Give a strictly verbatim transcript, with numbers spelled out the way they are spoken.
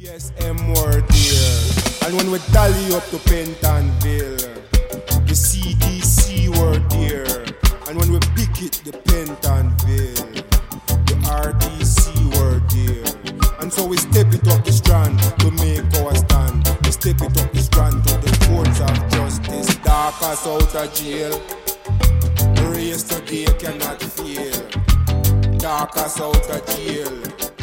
P S M word here. And when we tally up to Pentonville, the C D C word here. And when we pick it, the Pentonville, the R D C word here. And so we step it up the strand to make our stand. We step it up the strand to the courts of justice. Darkest out of jail, the race today cannot fail. Darkest out of jail,